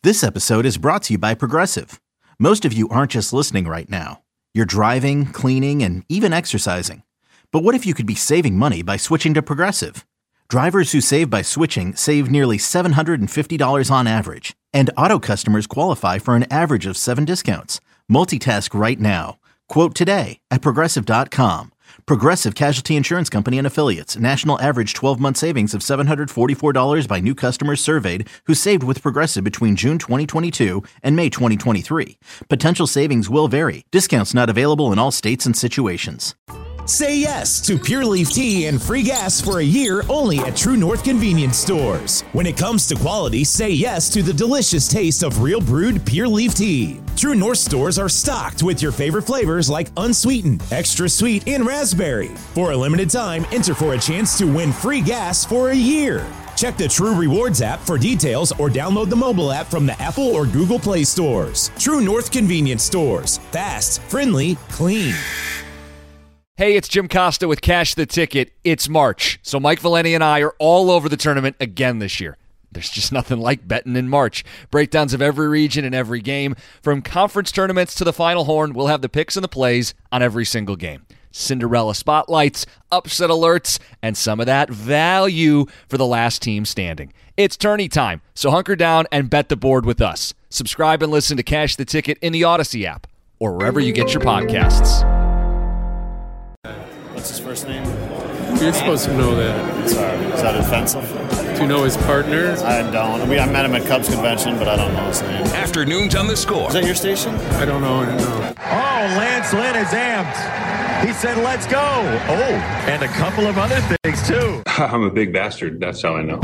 This episode is brought to you by Progressive. Most of you aren't just listening right now. You're driving, cleaning, and even exercising. But what if you could be saving money by switching to Progressive? Drivers who save by switching save nearly $750 on average. And auto customers qualify for an average of 7 discounts. Multitask right now. Quote today at Progressive.com. Progressive Casualty Insurance Company and Affiliates. National average 12-month savings of $744 by new customers surveyed who saved with Progressive between June 2022 and May 2023. Potential savings will vary. Discounts not available in all states and situations. Say yes to Pure Leaf Tea and free gas for a year only at True North Convenience Stores. When it comes to quality, say yes to the delicious taste of real brewed Pure Leaf Tea. True North stores are stocked with your favorite flavors like unsweetened, extra sweet, and raspberry. For a limited time, enter for a chance to win free gas for a year. Check the True Rewards app for details or download the mobile app from the Apple or Google Play stores. True North Convenience Stores. Fast, friendly, clean. Hey, it's Jim Costa with Cash the Ticket. It's March, so Mike Valeni and I are all over the tournament again this year. There's just nothing like betting in March. Breakdowns of every region and every game. From conference tournaments to the Final Horn, we'll have the picks and the plays on every single game. Cinderella spotlights, upset alerts, and some of that value for the last team standing. It's tourney time, so hunker down and bet the board with us. Subscribe and listen to Cash the Ticket in the Odyssey app or wherever you get your podcasts. What's his first name? You're supposed to know that. Sorry. Is that offensive? Do you know his partner? I don't. I met him at Cubs convention, but I don't know his name. Afternoons on the Score. Is that your station? I don't know. Oh, Lance Lynn is amped. He said, let's go. Oh, and a couple of other things, too. I'm a big bastard. That's how I know.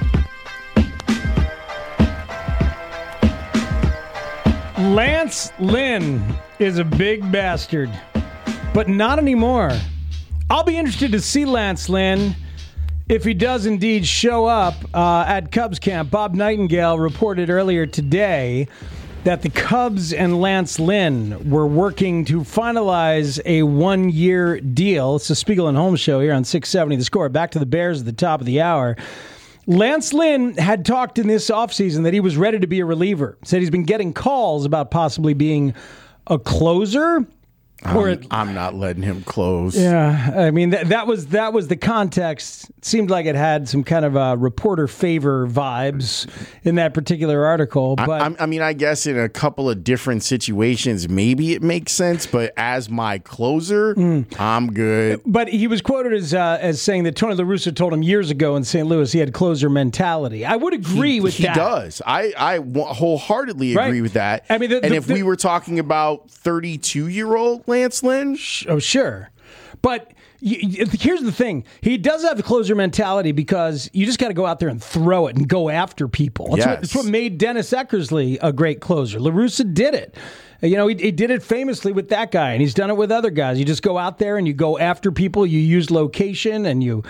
Lance Lynn is a big bastard, but not anymore. I'll be interested to see Lance Lynn if he does indeed show up at Cubs camp. Bob Nightingale reported earlier today that the Cubs and Lance Lynn were working to finalize a one-year deal. It's the Spiegel and Holmes show here on 670 The Score. Back to the Bears at the top of the hour. Lance Lynn had talked in this offseason that he was ready to be a reliever. Said he's been getting calls about possibly being a closer. I'm not letting him close. Yeah, I mean that was the context. It seemed like it had some kind of reporter favor vibes in that particular article. But I guess in a couple of different situations, maybe it makes sense. But as my closer, I'm good. But he was quoted as saying that Tony La Russa told him years ago in St. Louis he had closer mentality. I would agree with that. He does. I wholeheartedly agree with that. I mean, if we were talking about 32-year-old Lance Lynn? Oh, sure. But here's the thing. He does have the closer mentality because you just got to go out there and throw it and go after people. That's what made Dennis Eckersley a great closer. La Russa did it. You know, he did it famously with that guy, and he's done it with other guys. You just go out there and you go after people. You use location, and you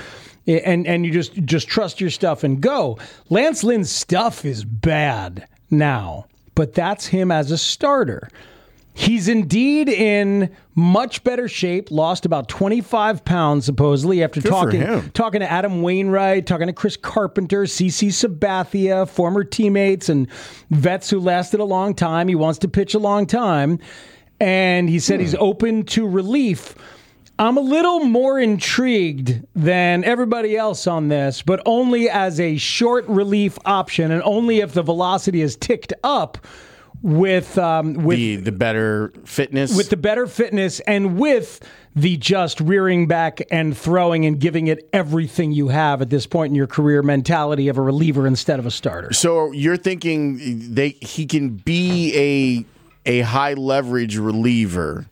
just trust your stuff and go. Lance Lynn's stuff is bad now, but that's him as a starter. He's indeed in much better shape, lost about 25 pounds, supposedly, after talking to Adam Wainwright, talking to Chris Carpenter, CC Sabathia, former teammates and vets who lasted a long time. He wants to pitch a long time, and he said he's open to relief. I'm a little more intrigued than everybody else on this, but only as a short relief option and only if the velocity is ticked up with the better fitness, and with the just rearing back and throwing and giving it everything you have at this point in your career mentality of a reliever instead of a starter. So you're thinking he can be a high leverage reliever.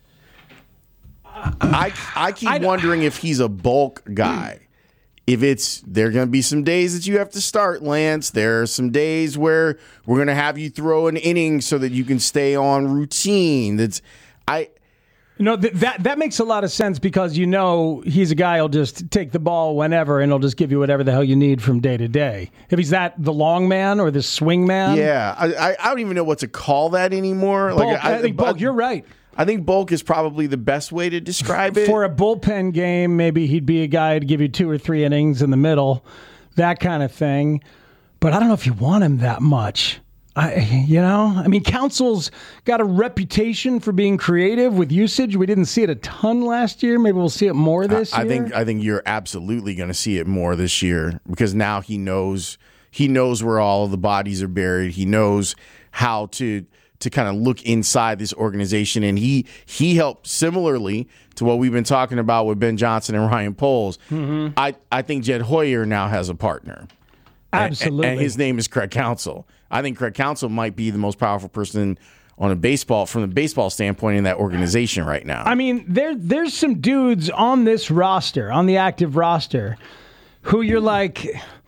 I keep wondering if he's a bulk guy. If there are going to be some days that you have to start, Lance. There are some days where we're going to have you throw an inning so that you can stay on routine. That makes a lot of sense because he's a guy who'll just take the ball whenever and he'll just give you whatever the hell you need from day to day. If he's the long man or the swing man. Yeah, I don't even know what to call that anymore. Bulk, I think bulk, you're right. I think bulk is probably the best way to describe it. For a bullpen game, maybe he'd be a guy to give you 2 or 3 innings in the middle, that kind of thing. But I don't know if you want him that much. Council's got a reputation for being creative with usage. We didn't see it a ton last year. Maybe we'll see it more this year. I think you're absolutely going to see it more this year because now he knows where all of the bodies are buried. He knows how to kind of look inside this organization, and he helped similarly to what we've been talking about with Ben Johnson and Ryan Poles. Mm-hmm. I think Jed Hoyer now has a partner. Absolutely. And his name is Craig Counsell. I think Craig Counsell might be the most powerful person from the baseball standpoint in that organization right now. I mean, there's some dudes on this roster, on the active roster, who you're like,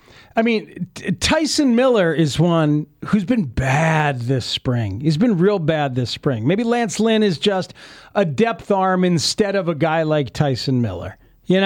Tyson Miller is one who's been bad this spring. He's been real bad this spring. Maybe Lance Lynn is just a depth arm instead of a guy like Tyson Miller.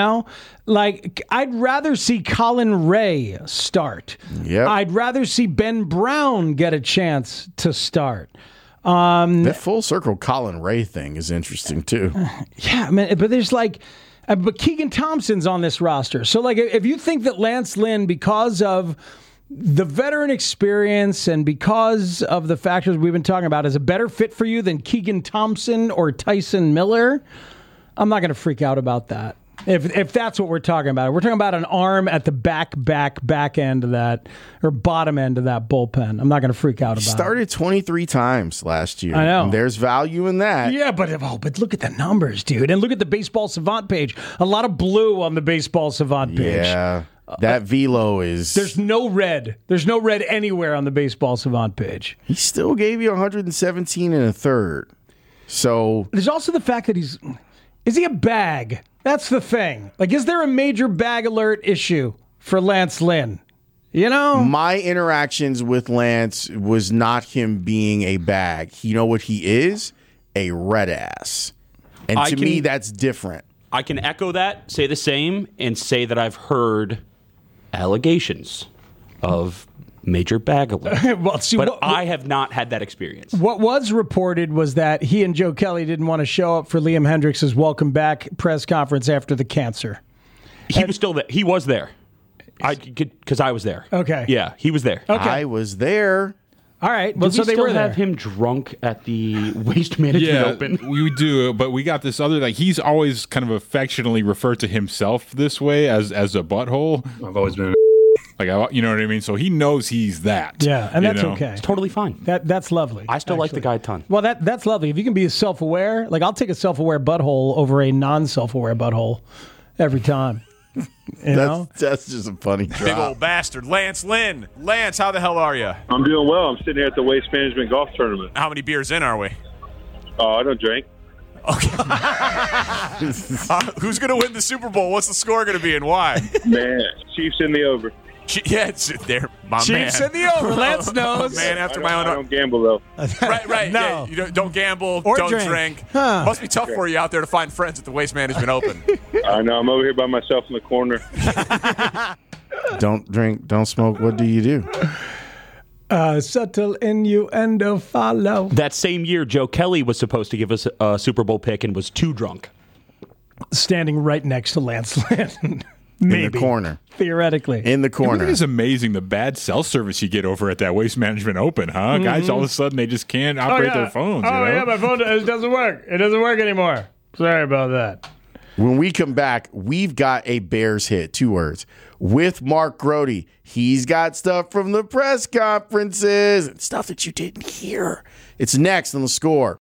I'd rather see Colin Ray start. Yep. I'd rather see Ben Brown get a chance to start. That full circle Colin Ray thing is interesting too. Yeah, man, but there's but Keegan Thompson's on this roster. So if you think that Lance Lynn, because of the veteran experience and because of the factors we've been talking about, is a better fit for you than Keegan Thompson or Tyson Miller, I'm not going to freak out about that. If that's what we're talking about. We're talking about an arm at the back end of that, or bottom end of that bullpen. I'm not going to freak out about it. He started 23 times last year. I know. And there's value in that. Yeah, but look at the numbers, dude. And look at the Baseball Savant page. A lot of blue on the Baseball Savant page. Yeah. That velo is... There's no red. There's no red anywhere on the Baseball Savant page. He still gave you 117 and a third. So... There's also the fact that is he a bag? That's the thing. Is there a major bag alert issue for Lance Lynn? My interactions with Lance was not him being a bag. You know what he is? A red ass. And to me, that's different. I can echo that, say the same, and say that I've heard allegations of major bag alert. But I have not had that experience. What was reported was that he and Joe Kelly didn't want to show up for Liam Hendricks' welcome back press conference after the cancer. He was still there. He was there. Because I was there. Okay. Yeah, he was there. Okay. I was there. All right. Well, so they still were have him drunk at the Waste Management Open? We do, but we got this other, he's always kind of affectionately referred to himself this way as a butthole. I've always been you know what I mean? So he knows he's that. Yeah, and that's okay. It's totally fine. That's lovely. I still like the guy a ton. Well, that's lovely. If you can be self-aware, I'll take a self-aware butthole over a non-self-aware butthole every time. That's just a funny drop. Big old bastard. Lance Lynn. Lance, how the hell are you? I'm doing well. I'm sitting here at the Waste Management Golf Tournament. How many beers in are we? Oh, I don't drink. Okay. Who's going to win the Super Bowl? What's the score going to be and why? Man, Chiefs in the over. Yeah, it's there. My Chiefs man. in the over. Lance knows. Man after my own. I don't gamble, though. Right. No. Yeah, you don't gamble. Or don't drink. Huh. Must be tough for you out there to find friends at the Waste Management Open. I know. I'm over here by myself in the corner. Don't drink, don't smoke. What do you do? Subtle innuendo follow. That same year, Joe Kelly was supposed to give us a Super Bowl pick and was too drunk. Standing right next to Lance Lynn. Maybe. In the corner. Theoretically. In the corner. It is amazing the bad cell service you get over at that Waste Management Open, huh? Mm-hmm. Guys, all of a sudden, they just can't operate their phones. Yeah, my phone doesn't work. It doesn't work anymore. Sorry about that. When we come back, we've got a Bears hit, 2 words, with Mark Grody. He's got stuff from the press conferences and stuff that you didn't hear. It's next on The Score.